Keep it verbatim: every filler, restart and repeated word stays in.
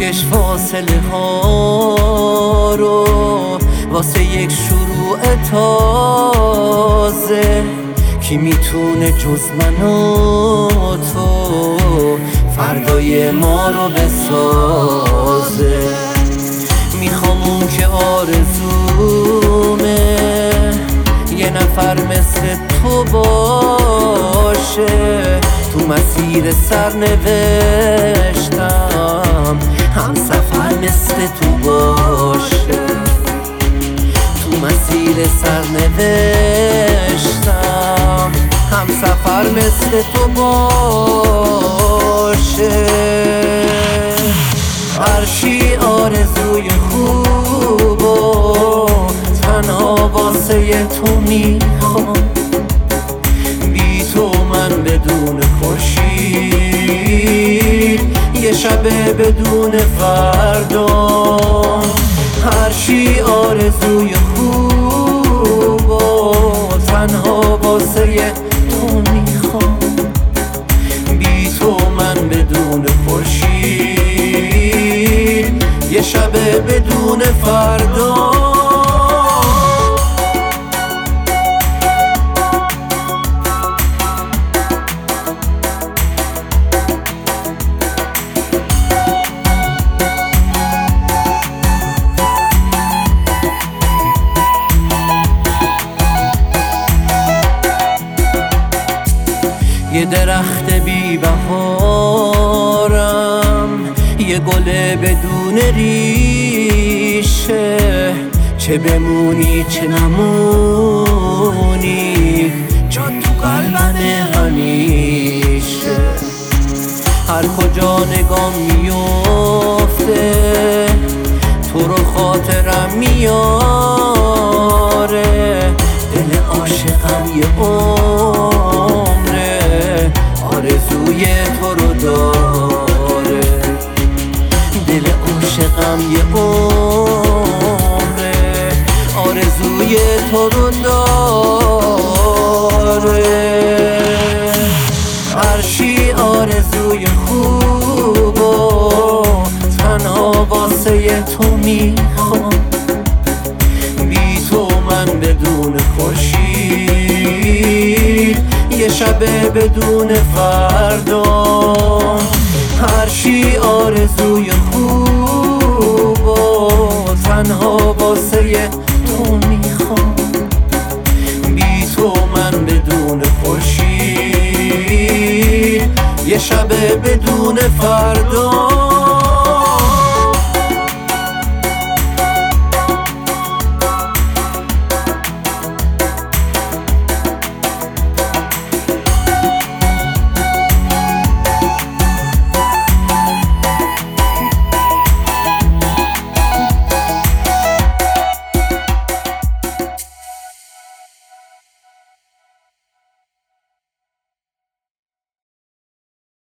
بکش فاصله ها رو واسه یک شروع تازه. کی میتونه جز من و تو فردای ما رو بسازه؟ میخوام اون که آرزومه یه نفر مثل تو باشه. تو مسیر سرنوشتم هم سفر مثل تو باشه. تو مسیر سرنوشتم هم سفر مثل تو باشه. هرچی آرزوی خوب و تنها واسه تو میخوام. بی تو من بدون خورشید یه شب بدون فردا. هرچی آرزوی خوب و تنها واسه تو میخوام. بی تو من بدون خورشید یه شب بدون فردا. یه درخت بی بهارم، یه گل بدون ریشه. چه بمونی چه نمونی جان تو قلبمه همیشه. هر کجا نگام میفته تو رو خاطرم میاره. دل عاشقم یه عمره آرزوی تو رو داره. دل عاشقم یه عمره آرزوی تو رو داره. هرچی آرزوی خوب و تنها واسه تو میخوام. بی تو من بدون خورشید یه شب بدون فردا. هرچی آرزوی خوب و تنها واسه تو میخوام. بی تو من بدون خورشید یه شب بدون فردا.